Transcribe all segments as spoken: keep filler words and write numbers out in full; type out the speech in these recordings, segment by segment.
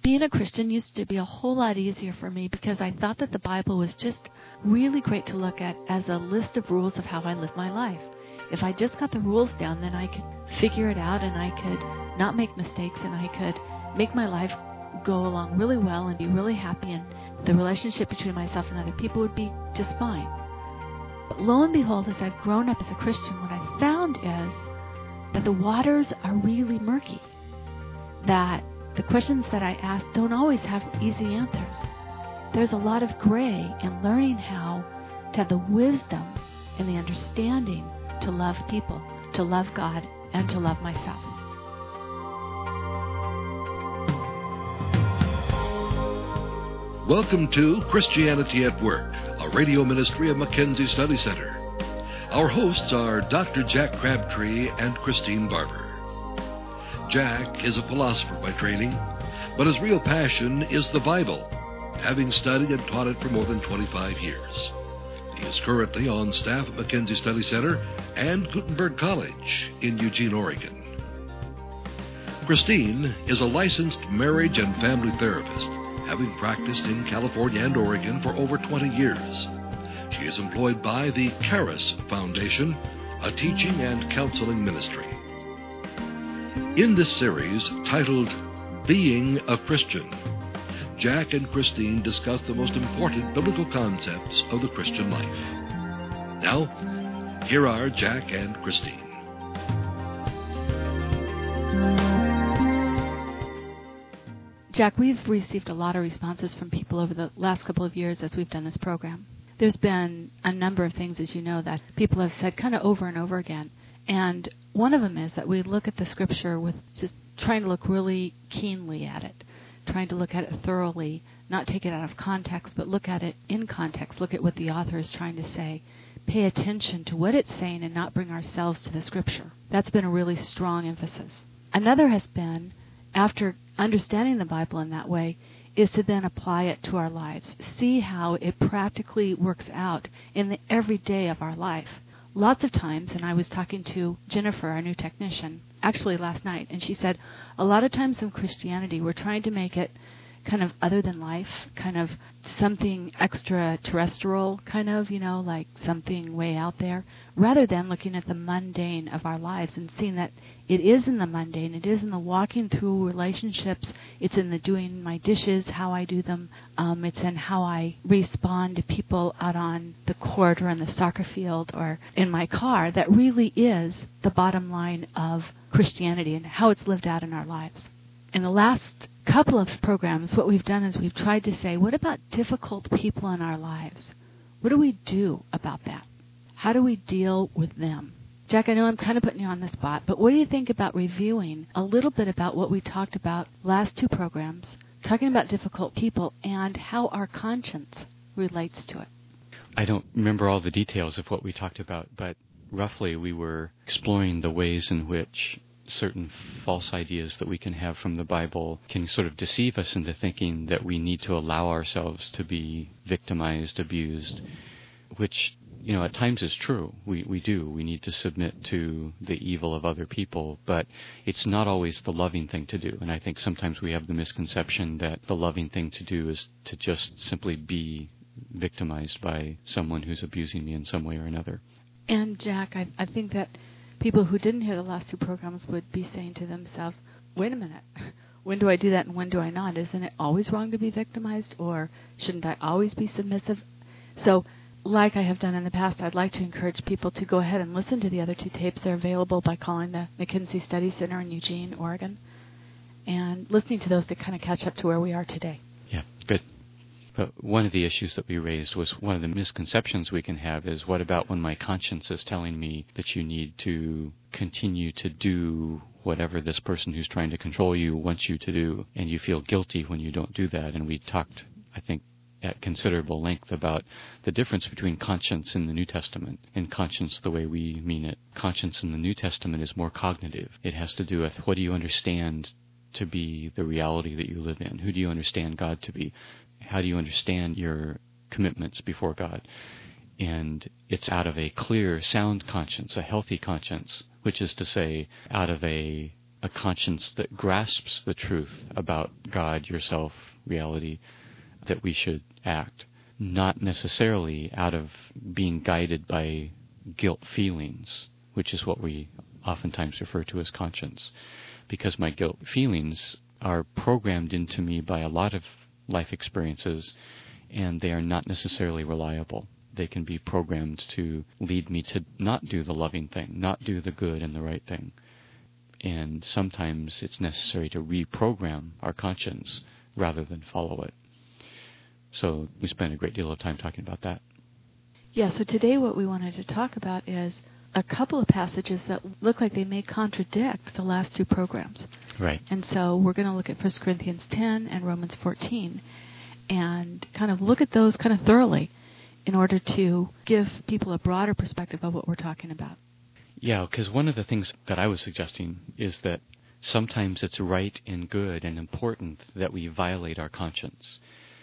being a Christian used to be a whole lot easier for me because I thought that the Bible was just really great to look at as a list of rules of how I live my life. If I just got the rules down, then I could figure it out and I could not make mistakes and I could make my life go along really well and be really happy, and the relationship between myself and other people would be just fine. But lo and behold, as I've grown up as a Christian, what I found is that the waters are really murky, that the questions that I ask don't always have easy answers. There's a lot of gray in learning how to have the wisdom and the understanding to love people, to love God, and to love myself. Welcome to Christianity at Work, a radio ministry of Mackenzie Study Center. Our hosts are Doctor Jack Crabtree and Christine Barber. Jack is a philosopher by training, but his real passion is the Bible, having studied and taught it for more than twenty-five years. He is currently on staff at Mackenzie Study Center and Gutenberg College in Eugene, Oregon. Christine is a licensed marriage and family therapist, having practiced in California and Oregon for over twenty years. She is employed by the Charis Foundation, a teaching and counseling ministry. In this series, titled Being a Christian, Jack and Christine discuss the most important biblical concepts of the Christian life. Now, here are Jack and Christine. Jack, we've received a lot of responses from people over the last couple of years as we've done this program. There's been a number of things, as you know, that people have said kind of over and over again. And one of them is that we look at the Scripture with just trying to look really keenly at it, trying to look at it thoroughly, not take it out of context, but look at it in context, look at what the author is trying to say, pay attention to what it's saying and not bring ourselves to the Scripture. That's been a really strong emphasis. Another has been, after understanding the Bible in that way, is to then apply it to our lives, see how it practically works out in the everyday of our life. Lots of times, and I was talking to Jennifer, our new technician, actually last night, and she said a lot of times in Christianity we're trying to make it kind of other than life, kind of something extraterrestrial, kind of, you know, like something way out there, rather than looking at the mundane of our lives and seeing that it is in the mundane, it is in the walking through relationships, it's in the doing my dishes, how I do them, um, it's in how I respond to people out on the court or on the soccer field or in my car, that really is the bottom line of Christianity and how it's lived out in our lives. In the last couple of programs, what we've done is we've tried to say, what about difficult people in our lives? What do we do about that? How do we deal with them? Jack, I know I'm kind of putting you on the spot, but what do you think about reviewing a little bit about what we talked about last two programs, talking about difficult people and how our conscience relates to it? I don't remember all the details of what we talked about, but roughly we were exploring the ways in which certain false ideas that we can have from the Bible can sort of deceive us into thinking that we need to allow ourselves to be victimized, abused, which, you know, at times is true. We we do. We need to submit to the evil of other people, but it's not always the loving thing to do. And I think sometimes we have the misconception that the loving thing to do is to just simply be victimized by someone who's abusing me in some way or another. And Jack, I, I think that people who didn't hear the last two programs would be saying to themselves, wait a minute, when do I do that and when do I not? Isn't it always wrong to be victimized, or shouldn't I always be submissive? So, like I have done in the past, I'd like to encourage people to go ahead and listen to the other two tapes. They're available by calling the Mackenzie Study Center in Eugene, Oregon, and listening to those to kind of catch up to where we are today. Yeah, good. But one of the issues that we raised was one of the misconceptions we can have is, what about when my conscience is telling me that you need to continue to do whatever this person who's trying to control you wants you to do, and you feel guilty when you don't do that? And we talked, I think, at considerable length about the difference between conscience in the New Testament and conscience the way we mean it. Conscience in the New Testament is more cognitive. It has to do with what do you understand to be the reality that you live in? Who do you understand God to be? How do you understand your commitments before God? And it's out of a clear, sound conscience, a healthy conscience, which is to say, out of a a conscience that grasps the truth about God, yourself, reality, that we should act, not necessarily out of being guided by guilt feelings, which is what we oftentimes refer to as conscience, because my guilt feelings are programmed into me by a lot of life experiences, and they are not necessarily reliable. They can be programmed to lead me to not do the loving thing, not do the good and the right thing. And sometimes it's necessary to reprogram our conscience rather than follow it. So we spent a great deal of time talking about that. Yeah, so today what we wanted to talk about is a couple of passages that look like they may contradict the last two programs. Right. And so we're going to look at First Corinthians ten and Romans fourteen and kind of look at those kind of thoroughly in order to give people a broader perspective of what we're talking about. Yeah, because one of the things that I was suggesting is that sometimes it's right and good and important that we violate our conscience.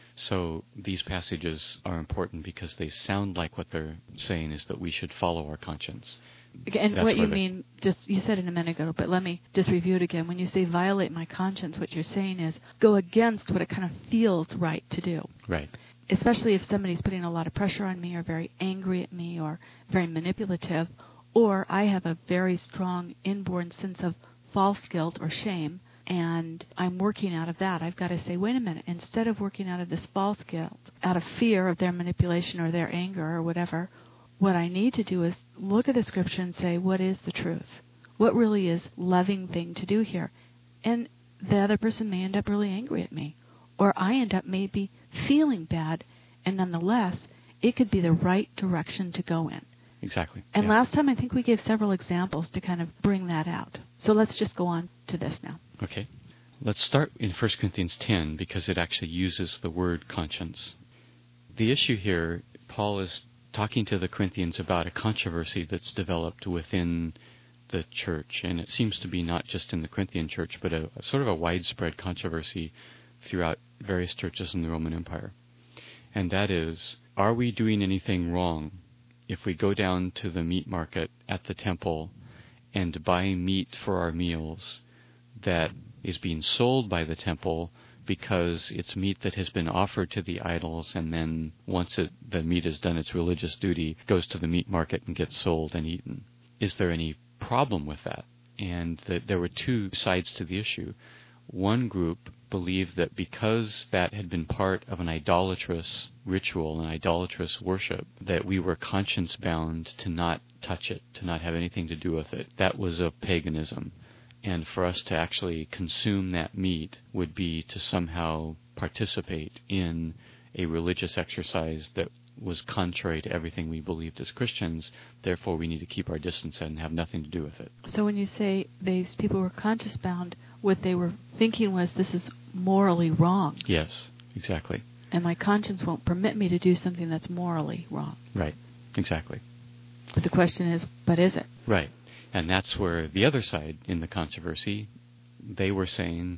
So these passages are important because they sound like what they're saying is that we should follow our conscience. And That's what you they... mean, just you said it a minute ago, but let me just review it again. When you say violate my conscience, what you're saying is go against what it kind of feels right to do. Right. Especially if somebody's putting a lot of pressure on me or very angry at me or very manipulative, or I have a very strong inborn sense of false guilt or shame, and I'm working out of that. I've got to say, wait a minute, instead of working out of this false guilt, out of fear of their manipulation or their anger or whatever, what I need to do is look at the Scripture and say, what is the truth? What really is loving thing to do here? And the other person may end up really angry at me, or I end up maybe feeling bad, and nonetheless, it could be the right direction to go in. Exactly. And yeah. last time I think we gave several examples to kind of bring that out. So let's just go on to this now. Okay. Let's start in First Corinthians ten because it actually uses the word conscience. The issue here, Paul is talking to the Corinthians about a controversy that's developed within the church, and it seems to be not just in the Corinthian church, but a, a sort of a widespread controversy throughout various churches in the Roman Empire. And that is, are we doing anything wrong if we go down to the meat market at the temple and buy meat for our meals that is being sold by the temple because it's meat that has been offered to the idols, and then once it, the meat has done its religious duty, goes to the meat market and gets sold and eaten? Is there any problem with that? And the, there were two sides to the issue. One group believed that because that had been part of an idolatrous ritual, an idolatrous worship, that we were conscience-bound to not touch it, to not have anything to do with it. That was of paganism. And for us to actually consume that meat would be to somehow participate in a religious exercise that was contrary to everything we believed as Christians. Therefore, we need to keep our distance and have nothing to do with it. So when you say these people were conscience-bound, what they were thinking was this is morally wrong. Yes, exactly. And my conscience won't permit me to do something that's morally wrong. Right, exactly. But the question is, but is it? Right. And that's where the other side in the controversy, they were saying,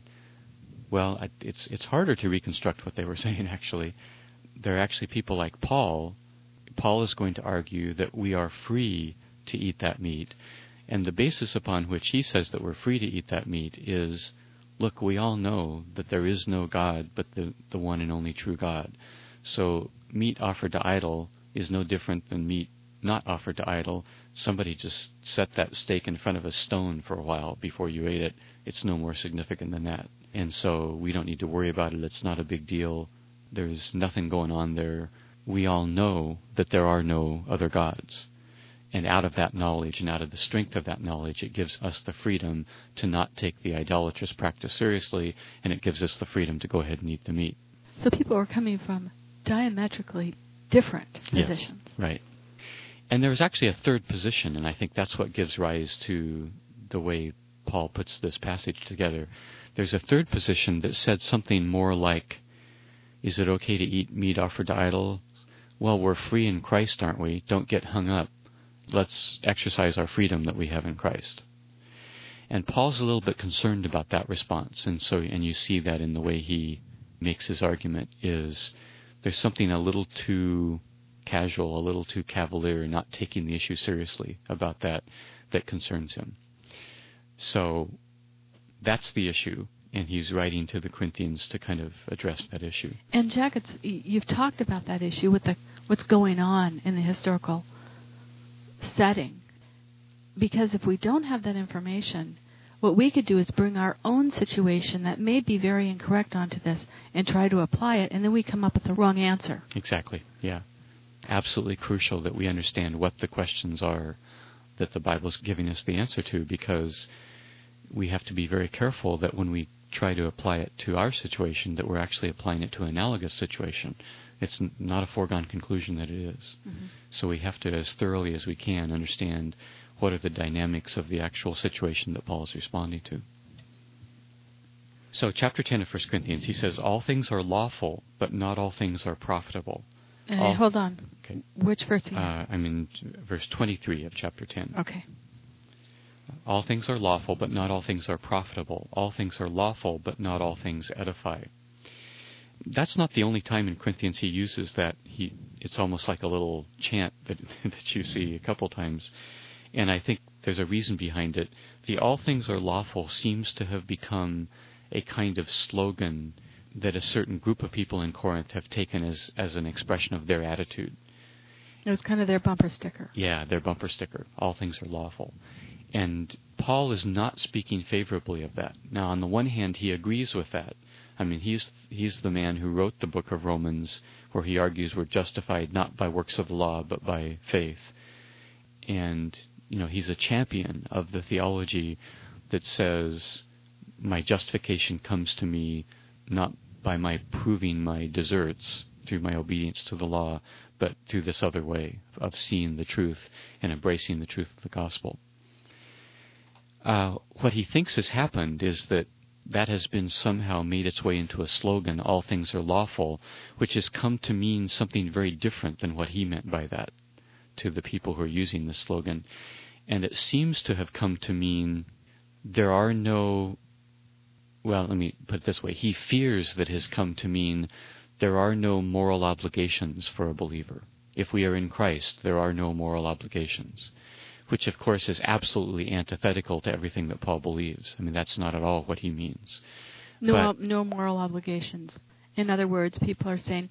well, it's it's harder to reconstruct what they were saying, actually. There are actually people like Paul. Paul is going to argue that we are free to eat that meat. And the basis upon which he says that we're free to eat that meat is, look, we all know that there is no God but the, the one and only true God. So meat offered to idol is no different than meat not offered to idol. Somebody just set that steak in front of a stone for a while before you ate it. It's no more significant than that. And so we don't need to worry about it. It's not a big deal. There's nothing going on there. We all know that there are no other gods. And out of that knowledge and out of the strength of that knowledge, it gives us the freedom to not take the idolatrous practice seriously, and it gives us the freedom to go ahead and eat the meat. So people are coming from diametrically different positions. Yes, right. And there's actually a third position, and I think that's what gives rise to the way Paul puts this passage together. There's a third position that said something more like, is it okay to eat meat offered to idols? Well, we're free in Christ, aren't we? Don't get hung up. Let's exercise our freedom that we have in Christ. And Paul's a little bit concerned about that response, and so and you see that in the way he makes his argument is there's something a little too casual, a little too cavalier, not taking the issue seriously about that that concerns him. So that's the issue, and he's writing to the Corinthians to kind of address that issue. And Jack, it's, you've talked about that issue with the what's going on in the historical setting. Because if we don't have that information, what we could do is bring our own situation that may be very incorrect onto this and try to apply it, and then we come up with the wrong answer. Exactly, yeah. Absolutely crucial that we understand what the questions are that the Bible's giving us the answer to, because we have to be very careful that when we try to apply it to our situation, that we're actually applying it to an analogous situation. It's n- not a foregone conclusion that it is. Mm-hmm. So we have to, as thoroughly as we can, understand what are the dynamics of the actual situation that Paul is responding to. So chapter ten of First Corinthians, he says, all things are lawful, but not all things are profitable. Uh, all, hold on. Okay. Which verse? Uh, I'm in verse twenty-three of chapter ten. Okay. All things are lawful, but not all things are profitable. All things are lawful, but not all things edify. That's not the only time in Corinthians he uses that. He, it's almost like a little chant that that you see a couple times. And I think there's a reason behind it. The all things are lawful seems to have become a kind of slogan that a certain group of people in Corinth have taken as, as an expression of their attitude. It was kind of their bumper sticker. Yeah, their bumper sticker. All things are lawful. And Paul is not speaking favorably of that. Now, on the one hand, he agrees with that. I mean, he's he's the man who wrote the book of Romans, where he argues we're justified not by works of the law, but by faith. And, you know, he's a champion of the theology that says my justification comes to me not by my proving my deserts through my obedience to the law, but through this other way of seeing the truth and embracing the truth of the gospel. Uh, what he thinks has happened is that that has been somehow made its way into a slogan, all things are lawful, which has come to mean something very different than what he meant by that to the people who are using the slogan. And it seems to have come to mean there are no, well, let me put it this way, he fears that has come to mean there are no moral obligations for a believer. If we are in Christ, there are no moral obligations, which of course is absolutely antithetical to everything that Paul believes. I mean, that's not at all what he means. No, but, no moral obligations. In other words, people are saying,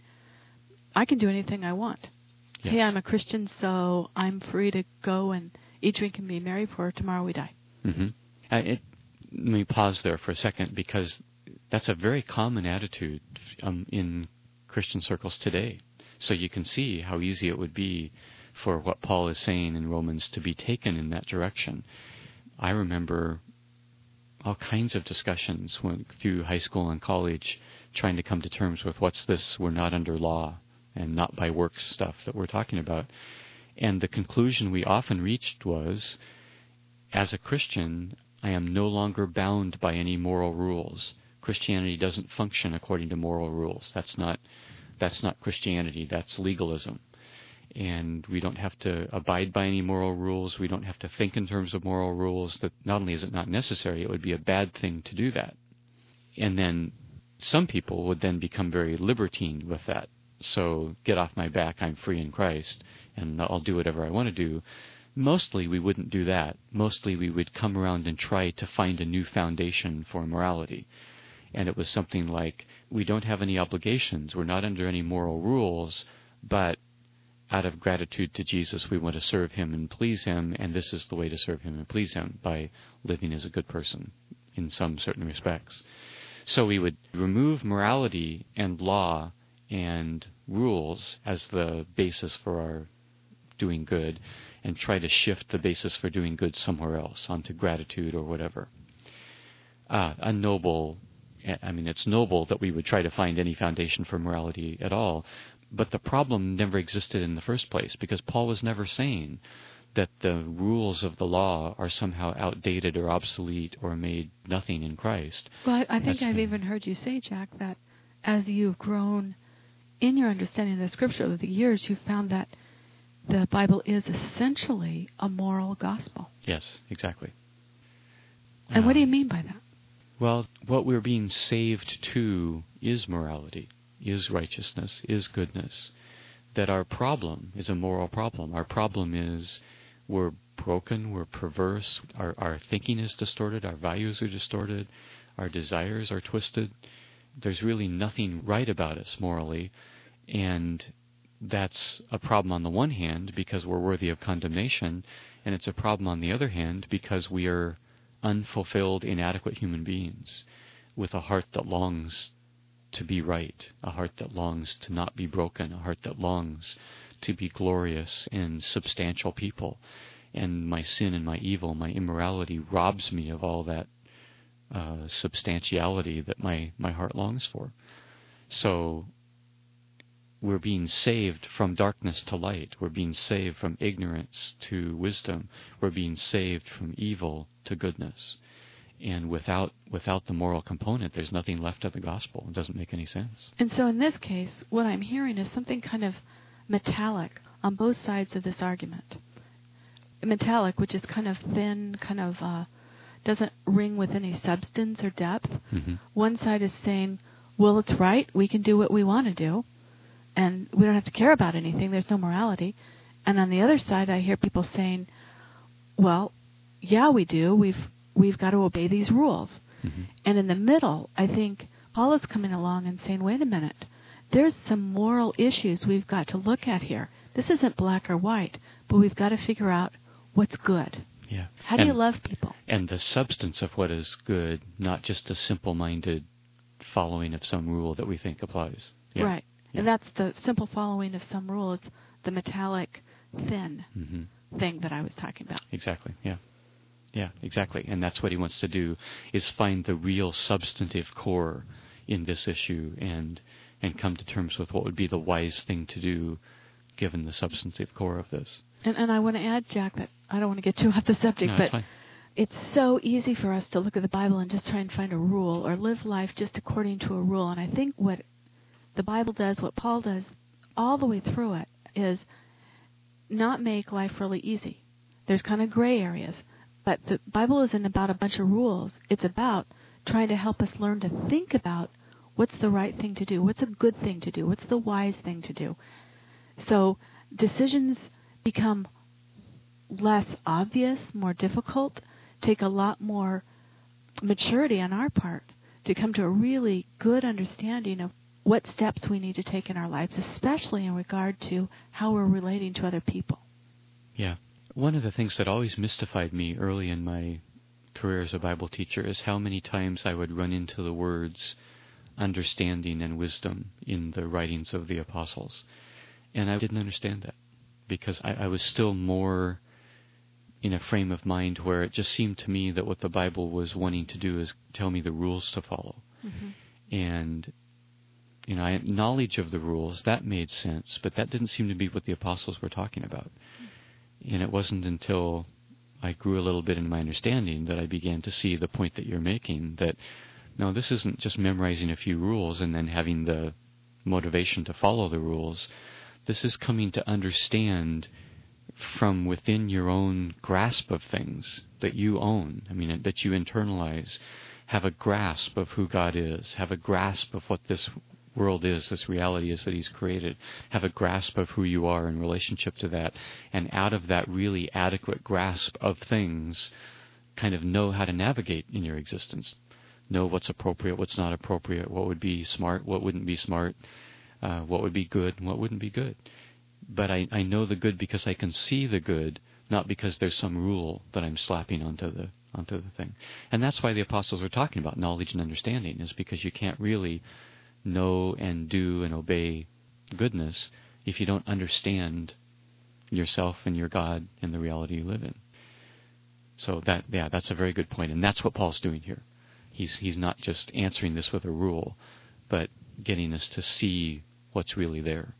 I can do anything I want. Yes. Hey, I'm a Christian, so I'm free to go and eat, drink, and be merry, for tomorrow we die. Mm-hmm. Uh, it, let me pause there for a second, because that's a very common attitude um, in Christian circles today. So you can see how easy it would be for what Paul is saying in Romans to be taken in that direction. I remember all kinds of discussions when, through high school and college, trying to come to terms with what's this, we're not under law, and not by works stuff that we're talking about. And the conclusion we often reached was, as a Christian, I am no longer bound by any moral rules. Christianity doesn't function according to moral rules. That's not that's not Christianity, that's legalism. And we don't have to abide by any moral rules. We don't have to think in terms of moral rules. That not only is it not necessary, it would be a bad thing to do that. And then some people would then become very libertine with that. So get off my back, I'm free in Christ, and I'll do whatever I want to do. Mostly we wouldn't do that. Mostly we would come around and try to find a new foundation for morality. And it was something like, we don't have any obligations, we're not under any moral rules, but out of gratitude to Jesus, we want to serve him and please him, and this is the way to serve him and please him, by living as a good person in some certain respects. So we would remove morality and law and rules as the basis for our doing good, and try to shift the basis for doing good somewhere else, onto gratitude or whatever. Uh, a noble, I mean, it's noble that we would try to find any foundation for morality at all, but the problem never existed in the first place, because Paul was never saying that the rules of the law are somehow outdated or obsolete or made nothing in Christ. Well, I, I think That's, I've even heard you say, Jack, that as you've grown in your understanding of the Scripture over the years, you've found that the Bible is essentially a moral gospel. Yes, exactly. And um, what do you mean by that? Well, what we're being saved to is morality, is righteousness, is goodness. That our problem is a moral problem. Our problem is we're broken, we're perverse, our, our thinking is distorted, our values are distorted, our desires are twisted. There's really nothing right about us morally, and that's a problem on the one hand because we're worthy of condemnation, and it's a problem on the other hand because we are unfulfilled, inadequate human beings with a heart that longs to be right, a heart that longs to not be broken, a heart that longs to be glorious and substantial people. And my sin and my evil, my immorality robs me of all that uh, substantiality that my, my heart longs for. So we're being saved from darkness to light. We're being saved from ignorance to wisdom. We're being saved from evil to goodness. And without without the moral component, there's nothing left of the gospel. It doesn't make any sense. And so in this case, what I'm hearing is something kind of metallic on both sides of this argument. Metallic, which is kind of thin, kind of uh, doesn't ring with any substance or depth. Mm-hmm. One side is saying, well, it's right. We can do what we want to do. And we don't have to care about anything. There's no morality. And on the other side, I hear people saying, well, yeah, we do. We've we've got to obey these rules. Mm-hmm. And in the middle, I think Paul is coming along and saying, wait a minute. There's some moral issues we've got to look at here. This isn't black or white, but we've got to figure out what's good. Yeah. How do and, you love people? And the substance of what is good, not just a simple-minded following of some rule that we think applies. Yeah. Right. Yeah. And that's the simple following of some rule. It's the metallic, thin mm-hmm. thing that I was talking about. Exactly, yeah. Yeah, exactly. And that's what he wants to do, is find the real substantive core in this issue and and come to terms with what would be the wise thing to do given the substantive core of this. And, and I want to add, Jack, that I don't want to get too off the subject, No, but fine. It's so easy for us to look at the Bible and just try and find a rule or live life just according to a rule. And I think what the Bible does, what Paul does all the way through it, is not make life really easy. There's kind of gray areas. But the Bible isn't about a bunch of rules. It's about trying to help us learn to think about what's the right thing to do, what's a good thing to do, what's the wise thing to do. So decisions become less obvious, more difficult, take a lot more maturity on our part to come to a really good understanding of what steps we need to take in our lives, especially in regard to how we're relating to other people. Yeah. One of the things that always mystified me early in my career as a Bible teacher is how many times I would run into the words understanding and wisdom in the writings of the apostles. And I didn't understand that because I, I was still more in a frame of mind where it just seemed to me that what the Bible was wanting to do is tell me the rules to follow. Mm-hmm. And, you know, I had knowledge of the rules, that made sense, but that didn't seem to be what the apostles were talking about. Mm-hmm. And it wasn't until I grew a little bit in my understanding that I began to see the point that you're making, that, no, this isn't just memorizing a few rules and then having the motivation to follow the rules. This is coming to understand from within your own grasp of things that you own, I mean, that you internalize, have a grasp of who God is, have a grasp of what this world is, this reality is that He's created, have a grasp of who you are in relationship to that, and out of that really adequate grasp of things, kind of know how to navigate in your existence. Know what's appropriate, what's not appropriate, what would be smart, what wouldn't be smart, uh, what would be good, and what wouldn't be good. But I, I know the good because I can see the good, not because there's some rule that I'm slapping onto the onto the thing. And that's why the apostles are talking about knowledge and understanding, is because you can't really know and do and obey goodness if you don't understand yourself and your God and the reality you live in. So that, yeah, that's a very good point, and that's what Paul's doing here. He's he's not just answering this with a rule, but getting us to see what's really there.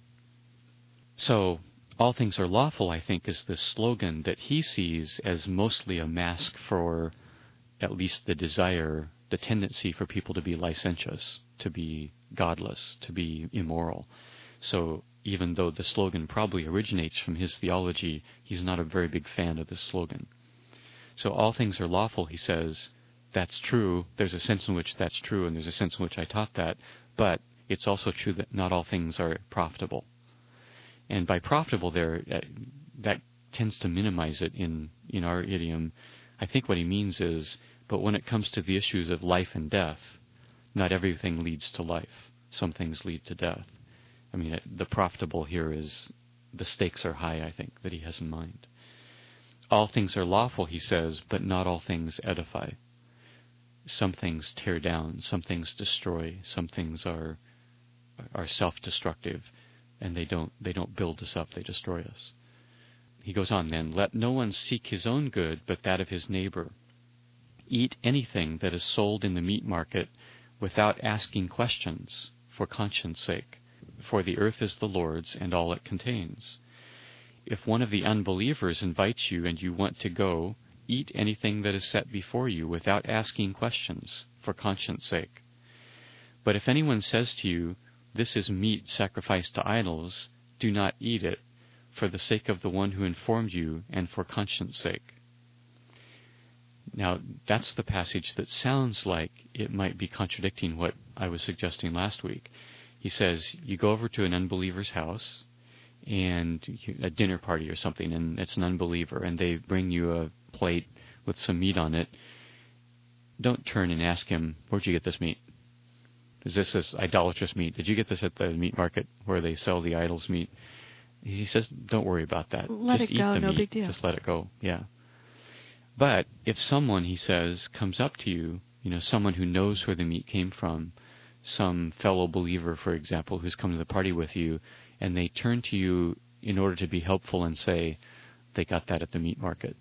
So, all things are lawful, I think, is the slogan that he sees as mostly a mask for at least the desire, the tendency for people to be licentious, to be godless, to be immoral. So, even though the slogan probably originates from his theology, he's not a very big fan of this slogan. So, all things are lawful, he says. That's true. There's a sense in which that's true, and there's a sense in which I taught that. But it's also true that not all things are profitable. And by profitable there, uh, that tends to minimize it in, in our idiom. I think what he means is, but when it comes to the issues of life and death, not everything leads to life. Some things lead to death. I mean, it, the profitable here is, the stakes are high, I think, that he has in mind. All things are lawful, he says, but not all things edify. Some things tear down, some things destroy, some things are are self-destructive, and they don't they don't build us up, they destroy us. He goes on then, let no one seek his own good, but that of his neighbor. Eat anything that is sold in the meat market without asking questions, for conscience sake, for the earth is the Lord's and all it contains. If one of the unbelievers invites you and you want to go, eat anything that is set before you without asking questions, for conscience sake. But if anyone says to you, this is meat sacrificed to idols, do not eat it, for the sake of the one who informed you and for conscience sake. Now, that's the passage that sounds like it might be contradicting what I was suggesting last week. He says, you go over to an unbeliever's house, and a dinner party or something, and it's an unbeliever, and they bring you a plate with some meat on it. Don't turn and ask him, where'd you get this meat? Is this this idolatrous meat? Did you get this at the meat market where they sell the idol's meat? He says, don't worry about that. Let Just it go, eat the no meat. big deal. Just let it go, yeah. But if someone, he says, comes up to you, you know, someone who knows where the meat came from, some fellow believer, for example, who's come to the party with you, and they turn to you in order to be helpful and say, they got that at the meat market.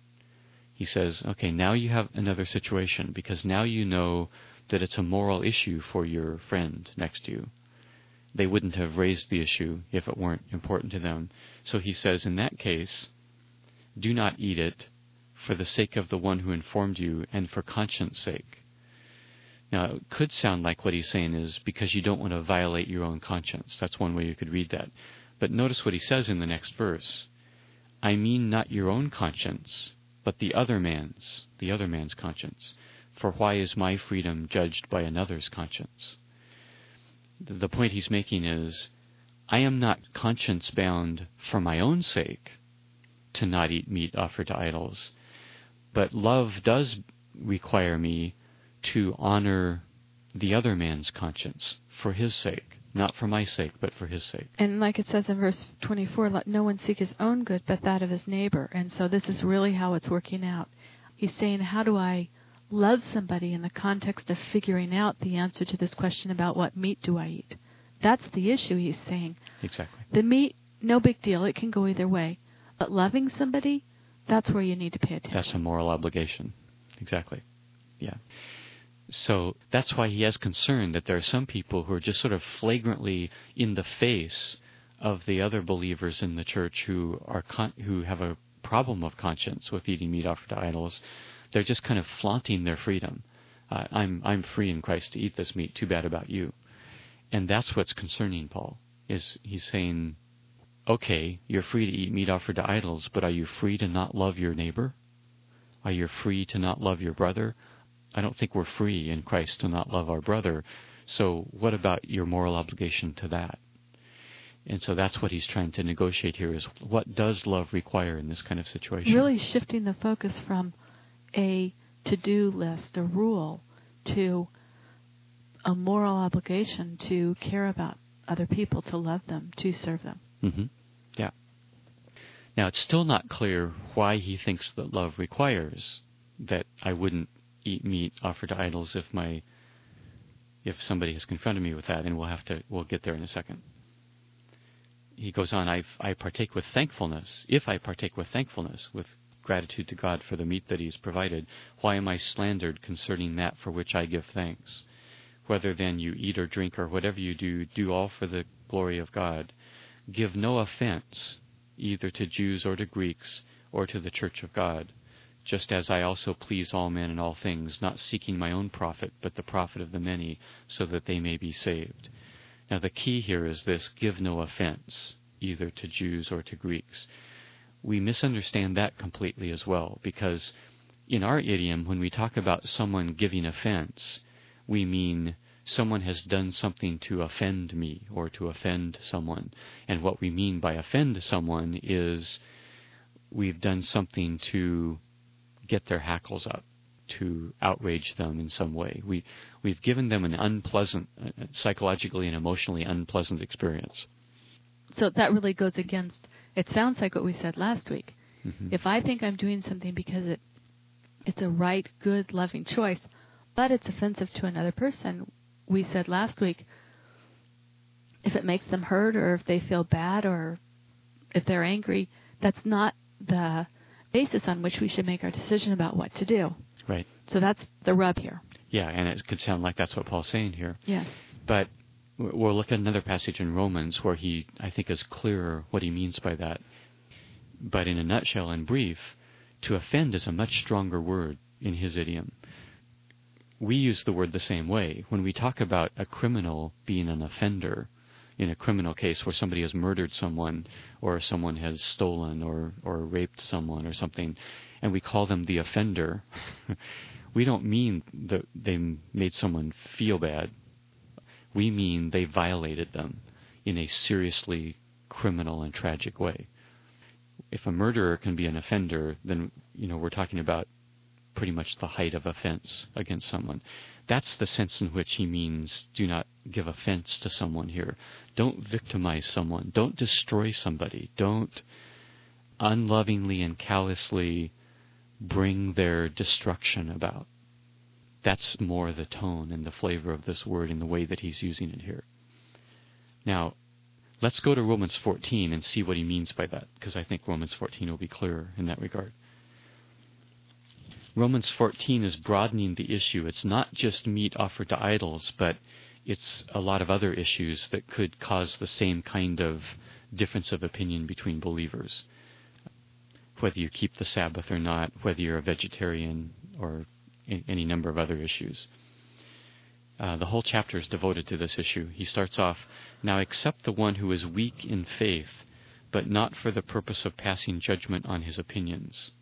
He says, okay, now you have another situation, because now you know that it's a moral issue for your friend next to you. They wouldn't have raised the issue if it weren't important to them. So he says, in that case, do not eat it for the sake of the one who informed you and for conscience sake. Now, it could sound like what he's saying is because you don't want to violate your own conscience. That's one way you could read that. But notice what he says in the next verse. I mean not your own conscience, but the other man's, the other man's conscience. For why is my freedom judged by another's conscience? The point he's making is, I am not conscience bound for my own sake to not eat meat offered to idols, but love does require me to honor the other man's conscience for his sake, not for my sake, but for his sake. And like it says in verse twenty-four, let no one seek his own good, but that of his neighbor. And so this is really how it's working out. He's saying, how do I love somebody in the context of figuring out the answer to this question about what meat do I eat? That's the issue, he's saying. Exactly. The meat, no big deal. It can go either way. But loving somebody, that's where you need to pay attention. That's a moral obligation. Exactly. Yeah. So that's why he has concern that there are some people who are just sort of flagrantly in the face of the other believers in the church who are con- who have a problem of conscience with eating meat offered to idols. They're just kind of flaunting their freedom. Uh, I'm I'm free in Christ to eat this meat. Too bad about you. And that's what's concerning Paul. Is he's saying, okay, you're free to eat meat offered to idols, but are you free to not love your neighbor? Are you free to not love your brother? I don't think we're free in Christ to not love our brother. So what about your moral obligation to that? And so that's what he's trying to negotiate here is what does love require in this kind of situation? Really shifting the focus from a to-do list, a rule, to a moral obligation to care about other people, to love them, to serve them. Mm-hmm. Yeah. Now, it's still not clear why he thinks that love requires that I wouldn't eat meat offered to idols if my if somebody has confronted me with that, and we'll have to we'll get there in a second. He goes on, I I partake with thankfulness. If I partake with thankfulness, with gratitude to God for the meat that He's provided, why am I slandered concerning that for which I give thanks? Whether then you eat or drink or whatever you do, do all for the glory of God. Give no offense either to Jews or to Greeks or to the church of God, just as I also please all men in all things, not seeking my own profit, but the profit of the many, so that they may be saved. Now the key here is this, give no offense, either to Jews or to Greeks. We misunderstand that completely as well, because in our idiom, when we talk about someone giving offense, we mean someone has done something to offend me or to offend someone. And what we mean by offend someone is we've done something to get their hackles up, to outrage them in some way. We, we've given them an unpleasant, uh, psychologically and emotionally unpleasant experience. So that really goes against, it sounds like what we said last week. Mm-hmm. If I think I'm doing something because it it's a right, good, loving choice, but it's offensive to another person, we said last week, if it makes them hurt or if they feel bad or if they're angry, that's not the basis on which we should make our decision about what to do. Right. So that's the rub here. Yeah, and it could sound like that's what Paul's saying here. Yes. But we'll look at another passage in Romans where he, I think, is clearer what he means by that. But in a nutshell, in brief, to offend is a much stronger word in his idiom. We use the word the same way. When we talk about a criminal being an offender, in a criminal case where somebody has murdered someone or someone has stolen or, or raped someone or something, and we call them the offender, we don't mean that they made someone feel bad. We mean they violated them in a seriously criminal and tragic way. If a murderer can be an offender, then, you know, we're talking about pretty much the height of offense against someone. That's the sense in which he means do not give offense to someone here. Don't victimize someone. Don't destroy somebody. Don't unlovingly and callously bring their destruction about. That's more the tone and the flavor of this word in the way that he's using it here. Now, let's go to Romans fourteen and see what he means by that, because I think Romans fourteen will be clearer in that regard. Romans fourteen is broadening the issue. It's not just meat offered to idols, but it's a lot of other issues that could cause the same kind of difference of opinion between believers. Whether you keep the Sabbath or not, whether you're a vegetarian, or any number of other issues. Uh, the whole chapter is devoted to this issue. He starts off, now accept the one who is weak in faith, but not for the purpose of passing judgment on his opinions.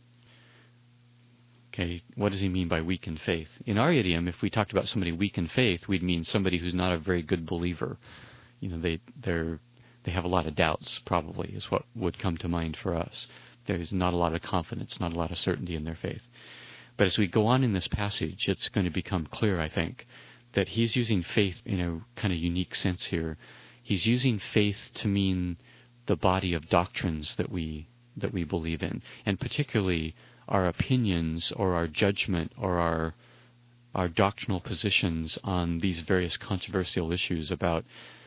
Okay, what does he mean by weak in faith? In our idiom, if we talked about somebody weak in faith, we'd mean somebody who's not a very good believer. You know, they they're they have a lot of doubts, probably, is what would come to mind for us. There's not a lot of confidence, not a lot of certainty in their faith. But as we go on in this passage, it's going to become clear, I think, that he's using faith in a kind of unique sense here. He's using faith to mean the body of doctrines that we that we believe in, and particularly our opinions or our judgment or our our doctrinal positions on these various controversial issues about,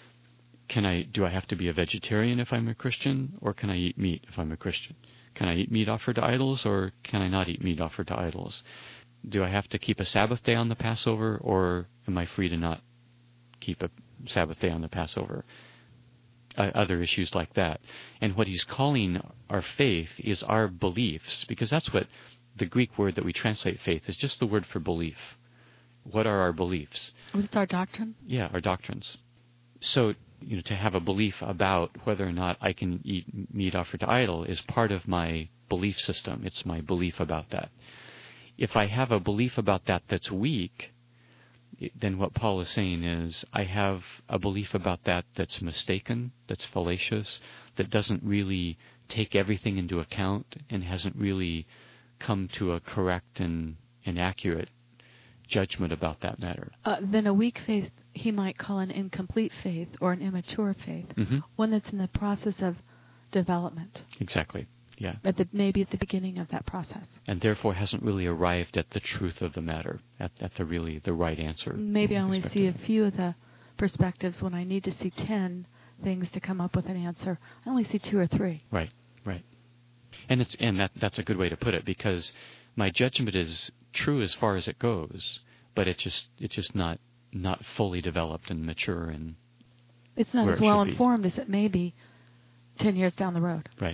can I do I have to be a vegetarian if I'm a Christian, or can I eat meat if I'm a Christian? Can I eat meat offered to idols, or can I not eat meat offered to idols? Do I have to keep a Sabbath day on the Passover, or am I free to not keep a Sabbath day on the Passover? Uh, other issues like that. And what he's calling our faith is our beliefs, because that's what the Greek word that we translate faith is, just the word for belief. What are our beliefs? What's our doctrine? Yeah, our doctrines. So, you know, to have a belief about whether or not I can eat meat offered to idol is part of my belief system. It's my belief about that. If I have a belief about that that's weak, then what Paul is saying is I have a belief about that that's mistaken, that's fallacious, that doesn't really take everything into account and hasn't really come to a correct and, and accurate judgment about that matter. Uh, then a weak faith he might call an incomplete faith or an immature faith, mm-hmm. one that's in the process of development. Exactly, yeah. At the, maybe at the beginning of that process. And therefore hasn't really arrived at the truth of the matter, at, at the really the right answer. Maybe I only see a few of the perspectives when I need to see ten things to come up with an answer. I only see two or three. Right, right. And it's and that that's a good way to put it, because my judgment is true as far as it goes, but it's just it's just not not fully developed and mature, and it's not as as well informed as it may be ten years down the road. Right.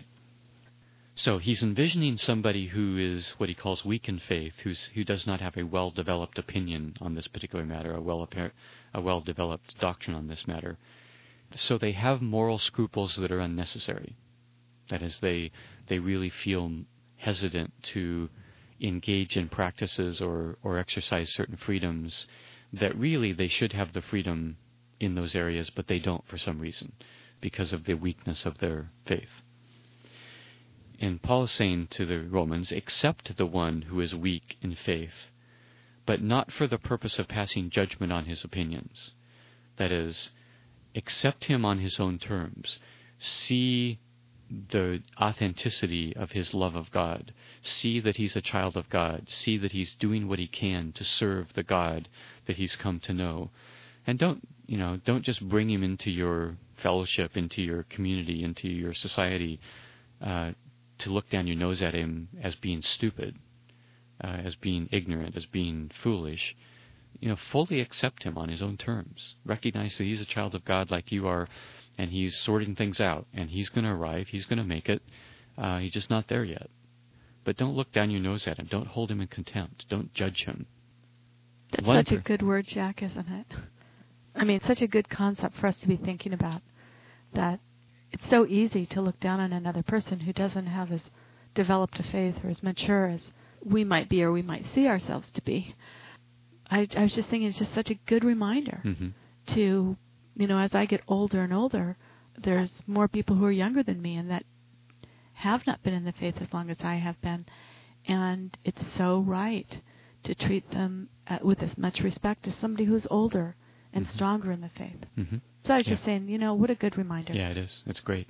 So he's envisioning somebody who is what he calls weak in faith, who's who does not have a well-developed opinion on this particular matter, a well a well-developed doctrine on this matter. So they have moral scruples that are unnecessary. That is, they they really feel hesitant to engage in practices or, or exercise certain freedoms that really they should have the freedom in those areas, but they don't for some reason because of the weakness of their faith. And Paul is saying to the Romans, accept the one who is weak in faith, but not for the purpose of passing judgment on his opinions. That is, accept him on his own terms. See the authenticity of his love of God. See that he's a child of God. See that he's doing what he can to serve the God that he's come to know. And don't, you know, don't just bring him into your fellowship, into your community, into your society, uh, to look down your nose at him as being stupid, uh, as being ignorant, as being foolish. You know, fully accept him on his own terms. Recognize that he's a child of God like you are, and he's sorting things out, and he's going to arrive, he's going to make it. Uh, he's just not there yet. But don't look down your nose at him. Don't hold him in contempt. Don't judge him. That's One such per- a good word, Jack, isn't it? I mean, such a good concept for us to be thinking about, that it's so easy to look down on another person who doesn't have as developed a faith or as mature as we might be or we might see ourselves to be. I, I was just thinking it's just such a good reminder mm-hmm. to, you know, as I get older and older, there's more people who are younger than me and that have not been in the faith as long as I have been. And it's so right to treat them uh, with as much respect as somebody who's older and mm-hmm. stronger in the faith. Mm-hmm. So I was yeah. just saying, you know, what a good reminder. Yeah, it is. It's great.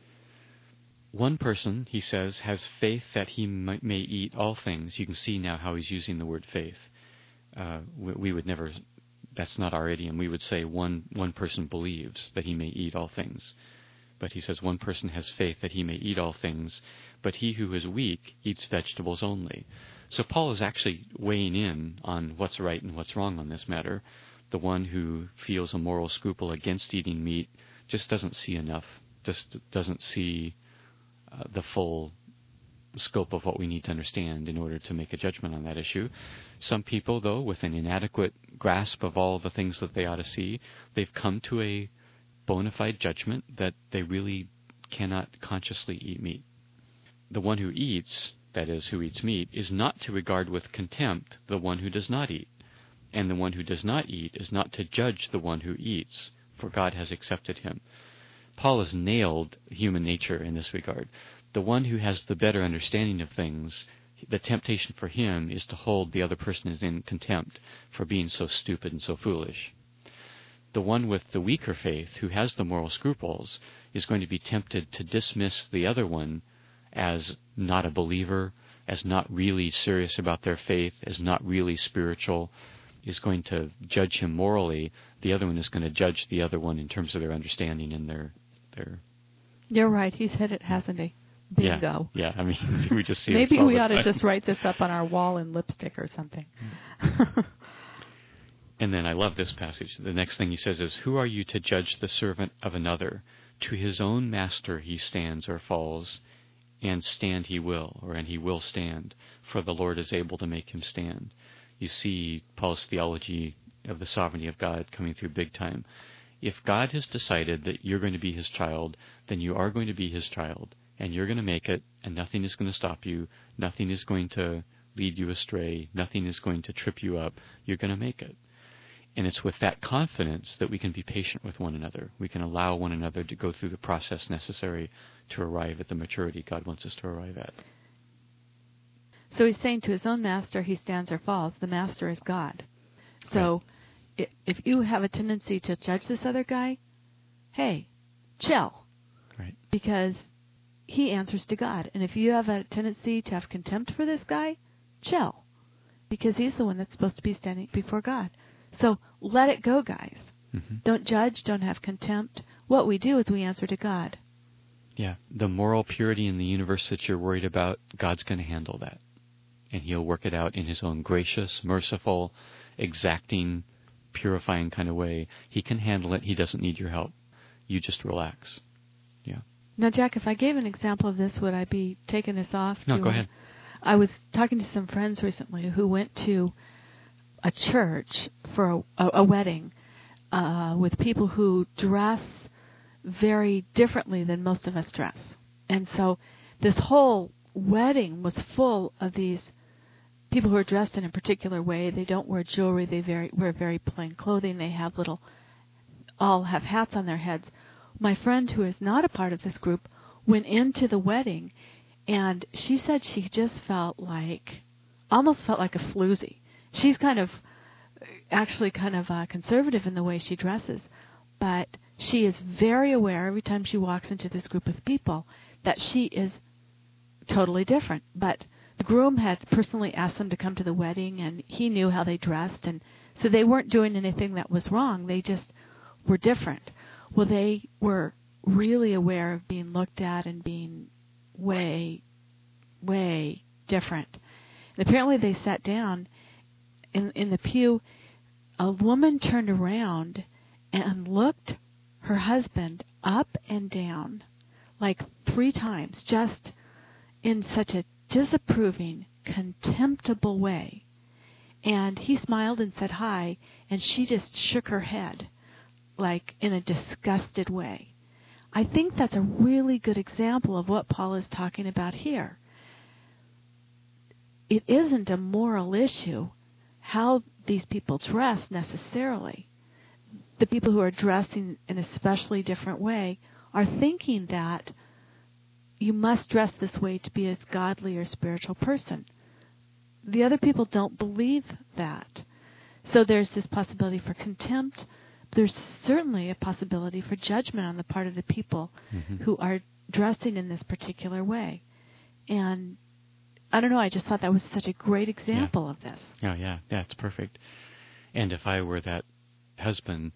One person, he says, has faith that he might, may eat all things. You can see now how he's using the word faith. Uh, we, we would never, that's not our idiom. We would say one, one person believes that he may eat all things. But he says one person has faith that he may eat all things, but he who is weak eats vegetables only. So Paul is actually weighing in on what's right and what's wrong on this matter. The one who feels a moral scruple against eating meat just doesn't see enough, just doesn't see uh, the full scope of what we need to understand in order to make a judgment on that issue. Some people, though, with an inadequate grasp of all the things that they ought to see, they've come to a bona fide judgment that they really cannot consciously eat meat. The one who eats, that is, who eats meat, is not to regard with contempt the one who does not eat. And the one who does not eat is not to judge the one who eats, for God has accepted him. Paul has nailed human nature in this regard. The one who has the better understanding of things, the temptation for him is to hold the other person as in contempt for being so stupid and so foolish. The one with the weaker faith, who has the moral scruples, is going to be tempted to dismiss the other one as not a believer, as not really serious about their faith, as not really spiritual, is going to judge him morally. The other one is going to judge the other one in terms of their understanding and their... their You're right. He's hit it, hasn't he? Bingo. Yeah, yeah. I mean, we just see Maybe it all we the ought to time. just write this up on our wall in lipstick or something. And then I love this passage. The next thing he says is, who are you to judge the servant of another? To his own master he stands or falls, and stand he will, or and he will stand, for the Lord is able to make him stand. You see Paul's theology of the sovereignty of God coming through big time. If God has decided that you're going to be his child, then you are going to be his child, and you're going to make it, and nothing is going to stop you. Nothing is going to lead you astray. Nothing is going to trip you up. You're going to make it. And it's with that confidence that we can be patient with one another. We can allow one another to go through the process necessary to arrive at the maturity God wants us to arrive at. So he's saying to his own master, he stands or falls. The master is God. So right. if you have a tendency to judge this other guy, hey, chill. Right. Because he answers to God. And if you have a tendency to have contempt for this guy, chill. Because he's the one that's supposed to be standing before God. So let it go, guys. Mm-hmm. Don't judge. Don't have contempt. What we do is we answer to God. Yeah. The moral purity in the universe that you're worried about, God's going to handle that. And he'll work it out in his own gracious, merciful, exacting, purifying kind of way. He can handle it. He doesn't need your help. You just relax. Yeah. Now, Jack, if I gave an example of this, would I be taking this off? No, Do go I, ahead. I was talking to some friends recently who went to a church for a, a, a wedding uh, with people who dress very differently than most of us dress. And so this whole wedding was full of these people who are dressed in a particular way. They don't wear jewelry. They very, wear very plain clothing. They have little, all have hats on their heads. My friend, who is not a part of this group, went into the wedding And she said she just felt like, almost felt like a floozy. She's kind of, actually kind of uh, conservative in the way she dresses, but she is very aware every time she walks into this group of people that she is totally different. But the groom had personally asked them to come to the wedding, and he knew how they dressed, and so they weren't doing anything that was wrong. They just were different. Well, they were really aware of being looked at and being way, way different. And apparently they sat down in, in the pew. A woman turned around and looked her husband up and down like three times, just in such a disapproving, contemptible way. And he smiled and said hi, and she just shook her head like in a disgusted way. I think that's a really good example of what Paul is talking about here. It isn't a moral issue how these people dress necessarily. The people who are dressing in a especially different way are thinking that you must dress this way to be a godly or spiritual person. The other people don't believe that. So there's this possibility for contempt. There's certainly a possibility for judgment on the part of the people mm-hmm. who are dressing in this particular way. And I don't know, I just thought that was such a great example yeah. of this. Yeah, yeah, yeah, it's perfect. And if I were that husband,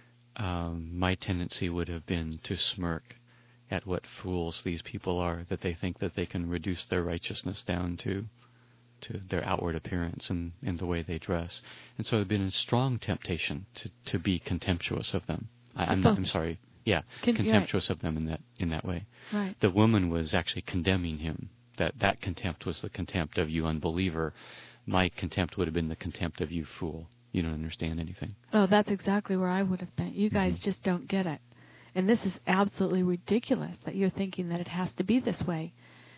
um, my tendency would have been to smirk at what fools these people are, that they think that they can reduce their righteousness down to to their outward appearance and, and the way they dress. And so it had been a strong temptation to, to be contemptuous of them. I, I'm not, I'm sorry, yeah, Con- contemptuous right. of them in that in that way. Right. The woman was actually condemning him. That that contempt was the contempt of you unbeliever. My contempt would have been the contempt of you fool. You don't understand anything. Oh, that's exactly where I would have been. You guys mm-hmm. just don't get it. And this is absolutely ridiculous that you're thinking that it has to be this way.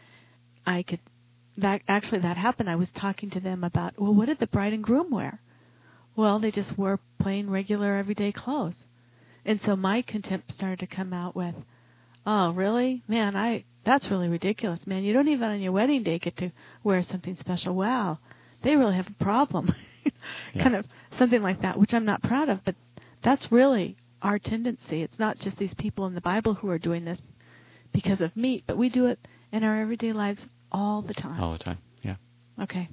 I could, that actually that happened. I was talking to them about, well, what did the bride and groom wear? Well, they just wore plain, regular, everyday clothes. And so my contempt started to come out with, oh, really? Man, I that's really ridiculous, man. You don't even on your wedding day get to wear something special. Wow, they really have a problem. yeah. Kind of something like that, which I'm not proud of, but that's really our tendency. It's not just these people in the Bible who are doing this because of meat, but we do it in our everyday lives all the time. All the time, yeah. Okay.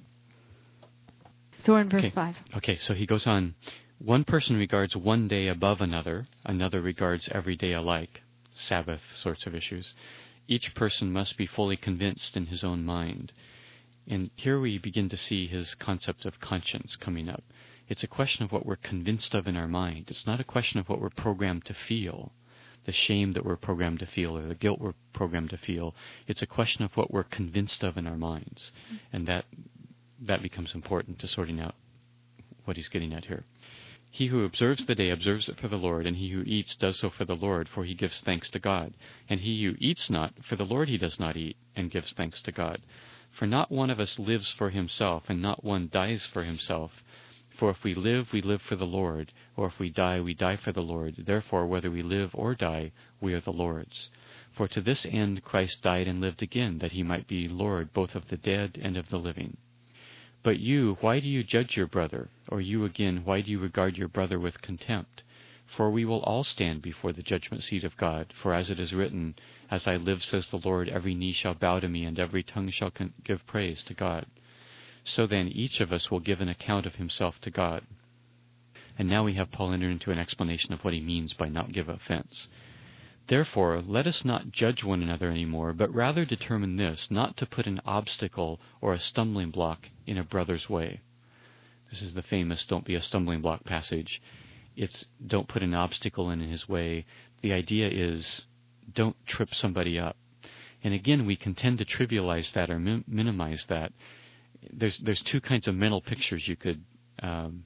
So we're in verse okay. five. Okay, so he goes on. One person regards one day above another. Another regards every day alike. Sabbath sorts of issues. Each person must be fully convinced in his own mind. And here we begin to see his concept of conscience coming up. It's a question of what we're convinced of in our mind. It's not a question of what we're programmed to feel, the shame that we're programmed to feel or the guilt we're programmed to feel. It's a question of what we're convinced of in our minds. And that that becomes important to sorting out what he's getting at here. He who observes the day observes it for the Lord, and he who eats does so for the Lord, for he gives thanks to God. And he who eats not, for the Lord he does not eat, and gives thanks to God. For not one of us lives for himself, and not one dies for himself. For if we live, we live for the Lord, or if we die, we die for the Lord. Therefore, whether we live or die, we are the Lord's. For to this end Christ died and lived again, that he might be Lord both of the dead and of the living. But you, why do you judge your brother? Or you again, why do you regard your brother with contempt? For we will all stand before the judgment seat of God. For as it is written, As I live, says the Lord, every knee shall bow to me, and every tongue shall con- give praise to God. So then each of us will give an account of himself to God. And now we have Paul enter into an explanation of what he means by not give offense. Therefore, let us not judge one another any more, but rather determine this, not to put an obstacle or a stumbling block in a brother's way. This is the famous don't be a stumbling block passage. It's don't put an obstacle in his way. The idea is don't trip somebody up. And again, we can tend to trivialize that or min- minimize that. There's there's two kinds of mental pictures you could um,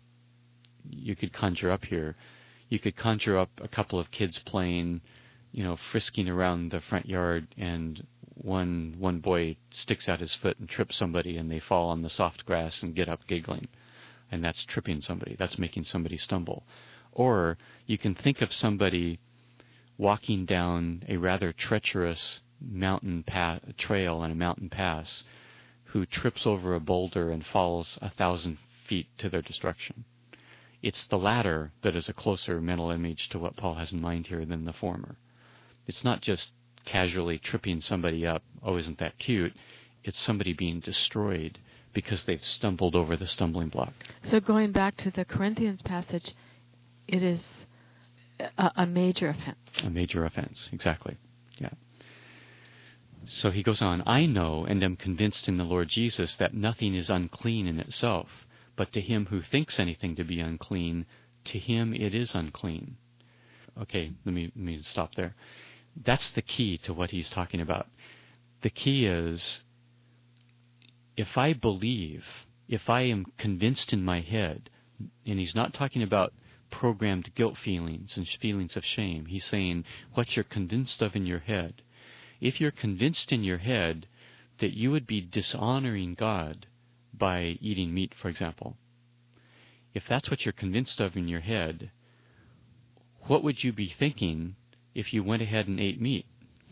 you could conjure up here. You could conjure up a couple of kids playing, you know, frisking around the front yard, and one one boy sticks out his foot and trips somebody, and they fall on the soft grass and get up giggling, and that's tripping somebody. That's making somebody stumble. Or you can think of somebody walking down a rather treacherous mountain pa- trail and a mountain pass who trips over a boulder and falls a thousand feet to their destruction. It's the latter that is a closer mental image to what Paul has in mind here than the former. It's not just casually tripping somebody up, oh, isn't that cute? It's somebody being destroyed because they've stumbled over the stumbling block. So going back to the Corinthians passage, it is a, a major offense. A major offense, exactly. Yeah. So he goes on, I know and am convinced in the Lord Jesus that nothing is unclean in itself, but to him who thinks anything to be unclean, to him it is unclean. Okay, let me, let me stop there. That's the key to what he's talking about. The key is, if I believe, if I am convinced in my head, and he's not talking about programmed guilt feelings and feelings of shame. He's saying what you're convinced of in your head. If you're convinced in your head that you would be dishonoring God by eating meat, for example, if that's what you're convinced of in your head, what would you be thinking if you went ahead and ate meat?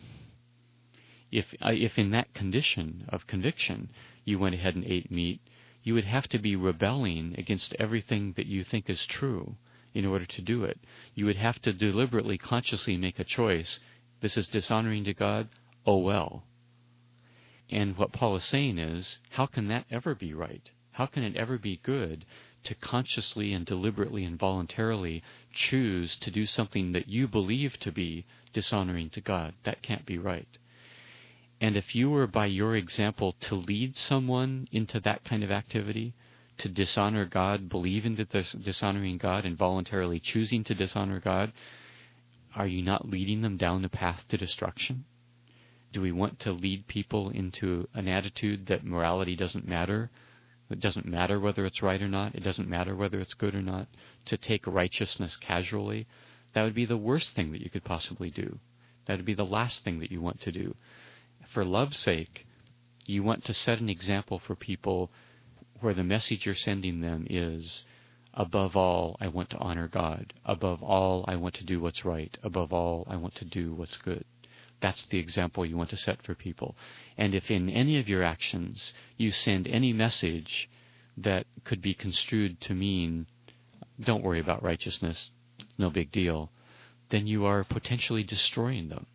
If, if in that condition of conviction you went ahead and ate meat, you would have to be rebelling against everything that you think is true in order to do it. You would have to deliberately, consciously make a choice. This is dishonoring to God? Oh well. And what Paul is saying is, how can that ever be right? How can it ever be good to consciously and deliberately and voluntarily choose to do something that you believe to be dishonoring to God? That can't be right. And if you were, by your example, to lead someone into that kind of activity, to dishonor God, believe in this dishonoring God, and voluntarily choosing to dishonor God, are you not leading them down the path to destruction? Do we want to lead people into an attitude that morality doesn't matter? It doesn't matter whether it's right or not. It doesn't matter whether it's good or not. To take righteousness casually, that would be the worst thing that you could possibly do. That would be the last thing that you want to do. For love's sake, you want to set an example for people where the message you're sending them is, above all, I want to honor God. Above all, I want to do what's right. Above all, I want to do what's good. That's the example you want to set for people. And if in any of your actions you send any message that could be construed to mean, don't worry about righteousness, no big deal, then you are potentially destroying them.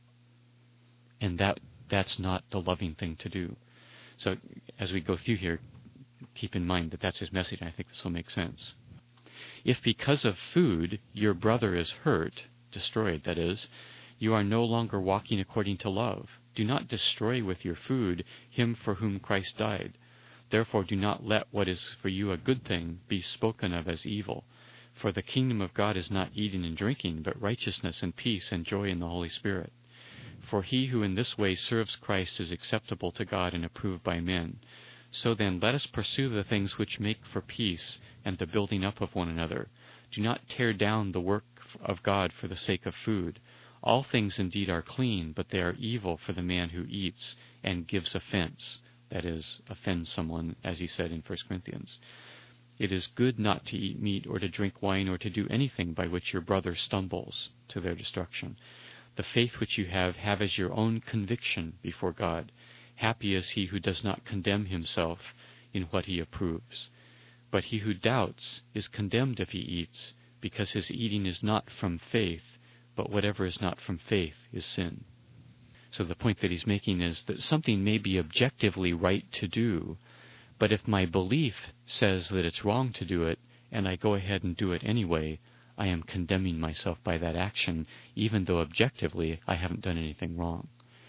And that that's not the loving thing to do. So as we go through here, keep in mind that that's his message, and I think this will make sense. If because of food your brother is hurt, destroyed that is, you are no longer walking according to love. Do not destroy with your food him for whom Christ died. Therefore do not let what is for you a good thing be spoken of as evil. For the kingdom of God is not eating and drinking, but righteousness and peace and joy in the Holy Spirit. For he who in this way serves Christ is acceptable to God and approved by men. So then let us pursue the things which make for peace and the building up of one another. Do not tear down the work of God for the sake of food. All things indeed are clean, but they are evil for the man who eats and gives offense, that is, offends someone, as he said in First Corinthians. It is good not to eat meat or to drink wine or to do anything by which your brother stumbles to their destruction. The faith which you have, have as your own conviction before God. Happy is he who does not condemn himself in what he approves. But he who doubts is condemned if he eats, because his eating is not from faith, but whatever is not from faith is sin. So the point that he's making is that something may be objectively right to do, but if my belief says that it's wrong to do it, and I go ahead and do it anyway, I am condemning myself by that action, even though objectively I haven't done anything wrong.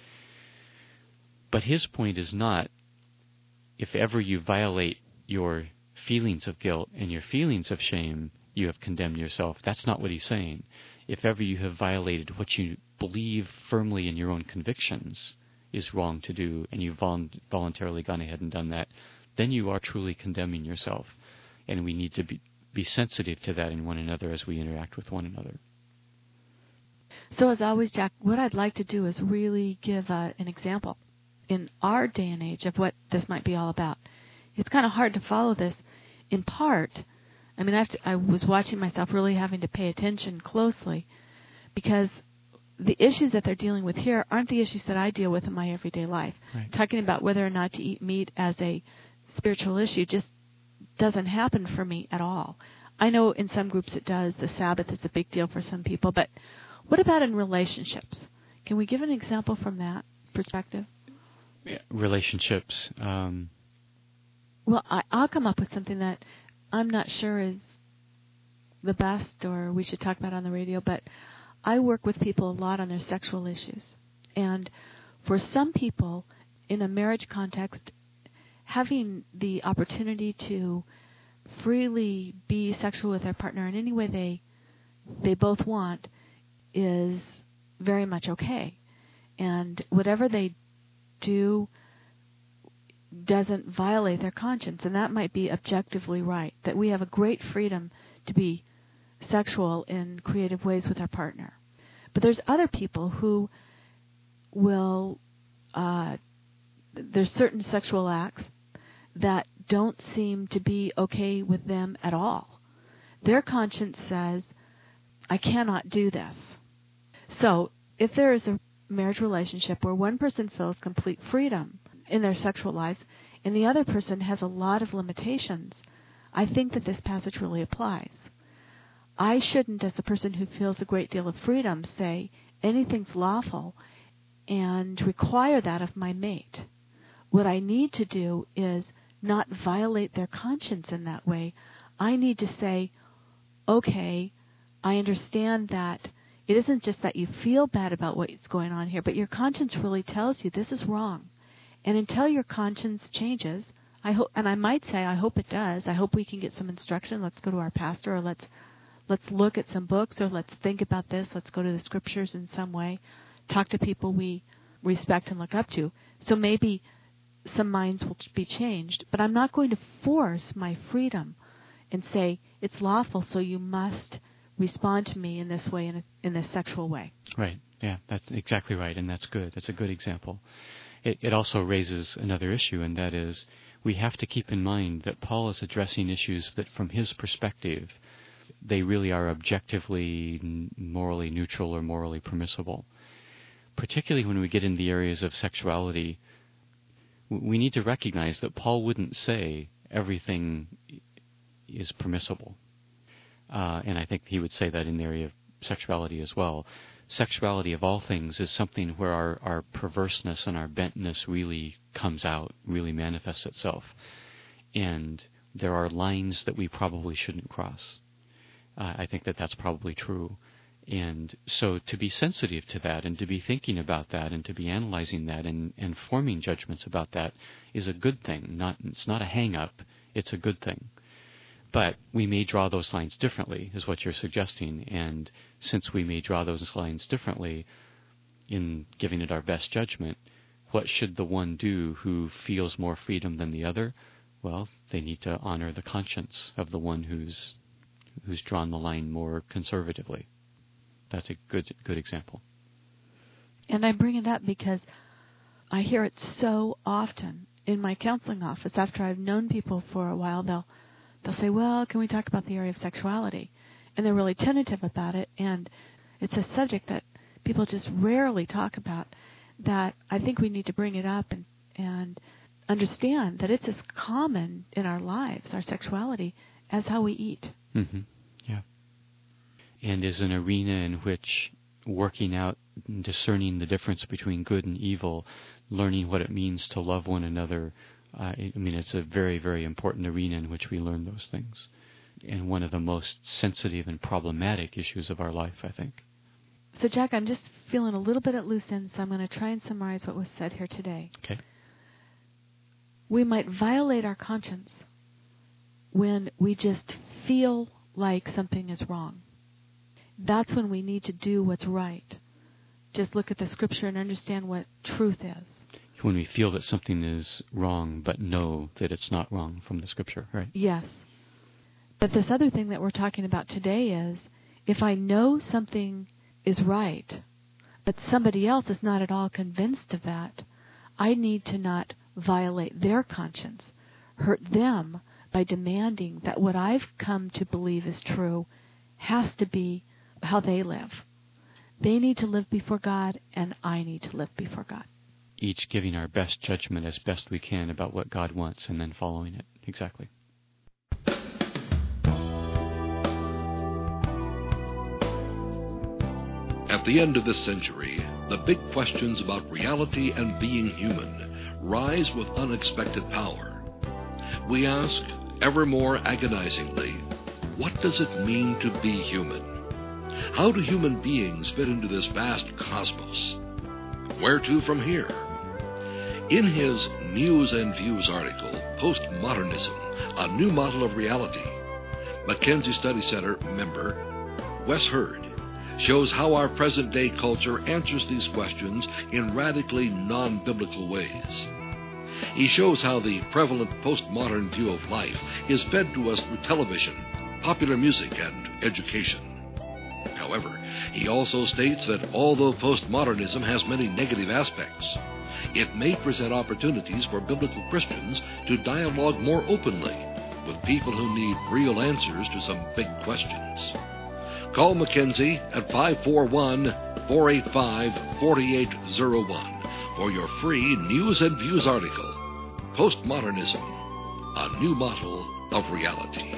But his point is not, if ever you violate your feelings of guilt and your feelings of shame, you have condemned yourself. That's not what he's saying. If ever you have violated what you believe firmly in your own convictions is wrong to do, and you've voluntarily gone ahead and done that, then you are truly condemning yourself. And we need to be, be sensitive to that in one another as we interact with one another. So as always, Jack, what I'd like to do is really give uh, an example in our day and age of what this might be all about. It's kind of hard to follow this in part. I mean, I, have to, I was watching myself really having to pay attention closely because the issues that they're dealing with here aren't the issues that I deal with in my everyday life. Right. Talking about whether or not to eat meat as a spiritual issue just doesn't happen for me at all. I know in some groups it does. The Sabbath is a big deal for some people. But what about in relationships? Can we give an example from that perspective? Yeah, relationships. Um, well, I, I'll come up with something that I'm not sure is the best or we should talk about on the radio, but I work with people a lot on their sexual issues. And for some people, in a marriage context, having the opportunity to freely be sexual with their partner in any way they they both want is very much okay. And whatever they do doesn't violate their conscience. And that might be objectively right, that we have a great freedom to be sexual in creative ways with our partner. But there's other people who will, uh, there's certain sexual acts that don't seem to be okay with them at all. Their conscience says, I cannot do this. So if there is a marriage relationship where one person feels complete freedom in their sexual lives and the other person has a lot of limitations, I think that this passage really applies. I shouldn't, as the person who feels a great deal of freedom, say anything's lawful and require that of my mate. What I need to do is not violate their conscience in that way. I need to say, okay, I understand that it isn't just that you feel bad about what's going on here, but your conscience really tells you this is wrong. And until your conscience changes, I hope, and I might say, I hope it does. I hope we can get some instruction. Let's go to our pastor, or let's let's look at some books, or let's think about this. Let's go to the scriptures in some way. Talk to people we respect and look up to. So maybe some minds will be changed. But I'm not going to force my freedom and say it's lawful, so you must respond to me in this way, in a, in this sexual way. Right. Yeah, that's exactly right, and that's good. That's a good example. It, it also raises another issue, and that is we have to keep in mind that Paul is addressing issues that, from his perspective, they really are objectively morally neutral or morally permissible. Particularly when we get in the areas of sexuality, we need to recognize that Paul wouldn't say everything is permissible. Uh, and I think he would say that in the area of sexuality as well. Sexuality of all things is something where our, our perverseness and our bentness really comes out, really manifests itself. And there are lines that we probably shouldn't cross. Uh, I think that that's probably true. And so to be sensitive to that and to be thinking about that and to be analyzing that and, and forming judgments about that is a good thing. Not, it's not a hang-up. It's a good thing. But we may draw those lines differently, is what you're suggesting. And since we may draw those lines differently in giving it our best judgment, what should the one do who feels more freedom than the other? Well, they need to honor the conscience of the one who's who's drawn the line more conservatively. That's a good good example. And I bring it up because I hear it so often in my counseling office. After I've known people for a while, they'll they'll say, well, can we talk about the area of sexuality? And they're really tentative about it, and it's a subject that people just rarely talk about, that I think we need to bring it up and, and understand that it's as common in our lives, our sexuality, as how we eat. Mm-hmm. Yeah. And is an arena in which working out, discerning the difference between good and evil, learning what it means to love one another, Uh, I mean, it's a very, very important arena in which we learn those things. And one of the most sensitive and problematic issues of our life, I think. So, Jack, I'm just feeling a little bit at loose ends, so I'm going to try and summarize what was said here today. Okay. We might violate our conscience when we just feel like something is wrong. That's when we need to do what's right. Just look at the scripture and understand what truth is. When we feel that something is wrong, but know that it's not wrong from the scripture, right? Yes. But this other thing that we're talking about today is, if I know something is right, but somebody else is not at all convinced of that, I need to not violate their conscience, hurt them by demanding that what I've come to believe is true has to be how they live. They need to live before God, and I need to live before God. Each giving our best judgment as best we can about what God wants and then following it. Exactly. At the end of this century, the big questions about reality and being human rise with unexpected power. We ask, ever more agonizingly, what does it mean to be human? How do human beings fit into this vast cosmos? Where to from here? In his News and Views article, Postmodernism, A New Model of Reality, Mackenzie Study Center member Wes Hurd shows how our present-day culture answers these questions in radically non-biblical ways. He shows how the prevalent postmodern view of life is fed to us through television, popular music, and education. However, he also states that although postmodernism has many negative aspects, it may present opportunities for biblical Christians to dialogue more openly with people who need real answers to some big questions. Call Mackenzie at five four one, four eight five, four eight zero one for your free News and Views article, Postmodernism, A New Model of Reality.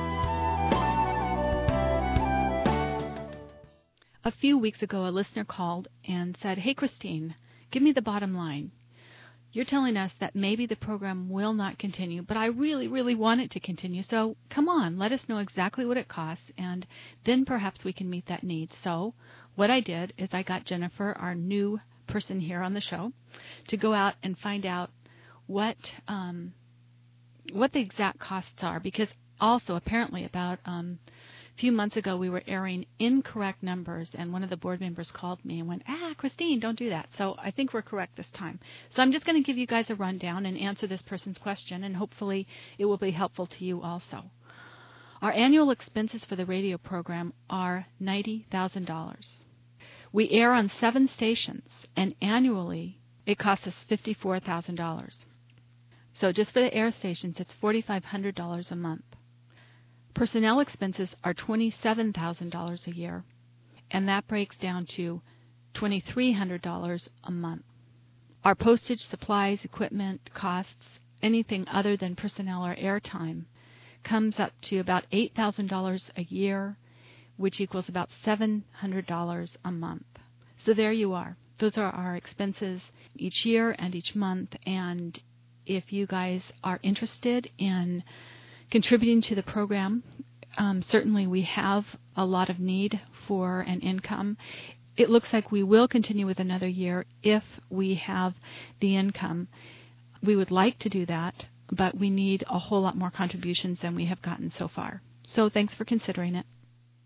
A few weeks ago, a listener called and said, "Hey, Christine, give me the bottom line. You're telling us that maybe the program will not continue, but I really, really want it to continue. So come on, let us know exactly what it costs, and then perhaps we can meet that need." So what I did is I got Jennifer, our new person here on the show, to go out and find out what um, what the exact costs are, because also apparently about um, a few months ago we were airing incorrect numbers, and one of the board members called me and went, ah, Christine, don't do that. So I think we're correct this time. So I'm just going to give you guys a rundown and answer this person's question, and hopefully it will be helpful to you also. Our annual expenses for the radio program are ninety thousand dollars. We air on seven stations, and annually it costs us fifty-four thousand dollars. So just for the air stations, it's four thousand five hundred dollars a month. Personnel expenses are twenty-seven thousand dollars a year, and that breaks down to two thousand three hundred dollars a month. Our postage, supplies, equipment, costs, anything other than personnel or airtime, comes up to about eight thousand dollars a year, which equals about seven hundred dollars a month. So there you are. Those are our expenses each year and each month, and if you guys are interested in contributing to the program, um, certainly we have a lot of need for an income. It looks like we will continue with another year if we have the income. We would like to do that, but we need a whole lot more contributions than we have gotten so far. So thanks for considering it.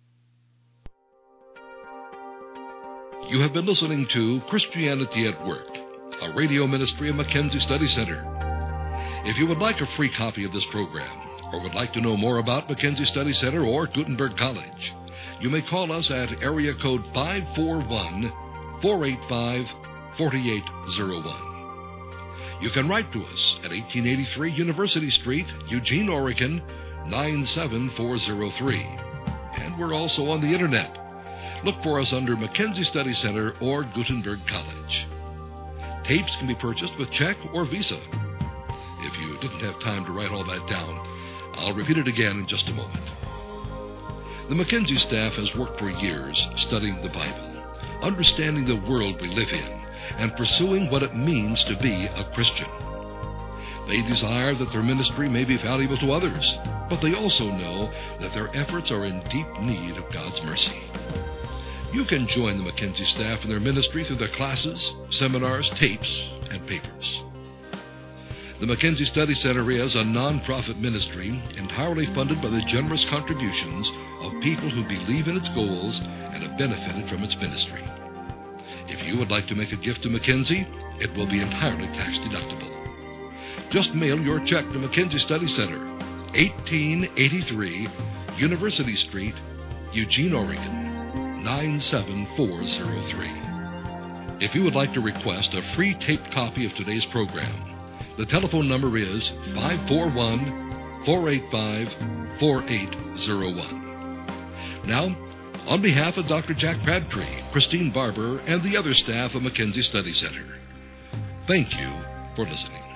You have been listening to Christianity at Work, a radio ministry of Mackenzie Study Center. If you would like a free copy of this program, or would like to know more about Mackenzie Study Center or Gutenberg College, you may call us at area code five four one, four eight five, four eight zero one. You can write to us at eighteen eighty-three University Street, Eugene, Oregon, nine seven four zero three. And we're also on the Internet. Look for us under Mackenzie Study Center or Gutenberg College. Tapes can be purchased with check or Visa. If you didn't have time to write all that down, I'll repeat it again in just a moment. The Mackenzie staff has worked for years studying the Bible, understanding the world we live in, and pursuing what it means to be a Christian. They desire that their ministry may be valuable to others, but they also know that their efforts are in deep need of God's mercy. You can join the Mackenzie staff in their ministry through their classes, seminars, tapes, and papers. The Mackenzie Study Center is a non-profit ministry entirely funded by the generous contributions of people who believe in its goals and have benefited from its ministry. If you would like to make a gift to Mackenzie, it will be entirely tax-deductible. Just mail your check to Mackenzie Study Center, eighteen eighty-three University Street, Eugene, Oregon, nine seven four zero three. If you would like to request a free taped copy of today's program, the telephone number is five four one, four eight five, four eight zero one. Now, On behalf of Doctor Jack Crabtree, Christine Barber, and the other staff of McKenzie Study Center, thank you for listening.